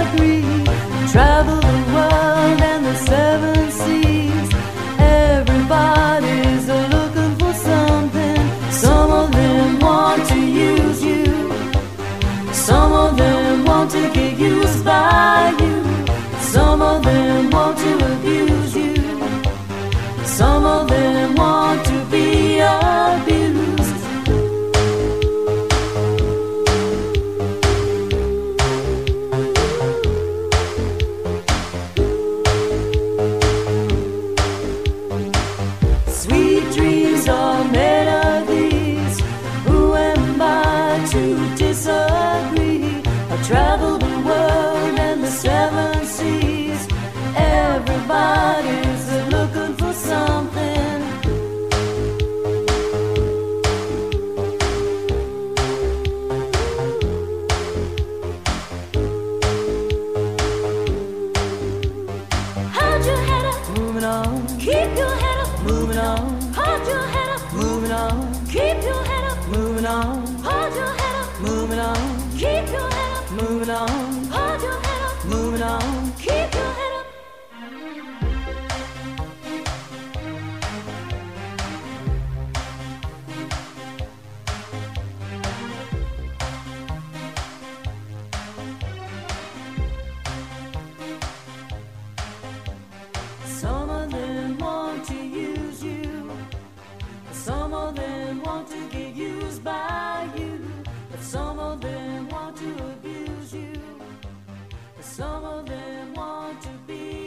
disagree. Travel the world and the seven seas. Everybody's looking for something. Some of them want to use you. Some of them want to get used by you. Some of them want to abuse you. Some of them want to be abused. Sweet dreams are made of these. Who am I to disagree? I travel the world and the seven seas. Everybody's looking for something. Hold your head up, moving on. Keep your head up, moving on. Hold your head up, moving on. Keep your head up, moving on. Hold your head up, moving on. Keep your head up, moving on. Hold your head up, moving on. Keep your head up. Some of them want to use you. Some of them want to get used by you. But some of them want to abuse you. Some of them want to be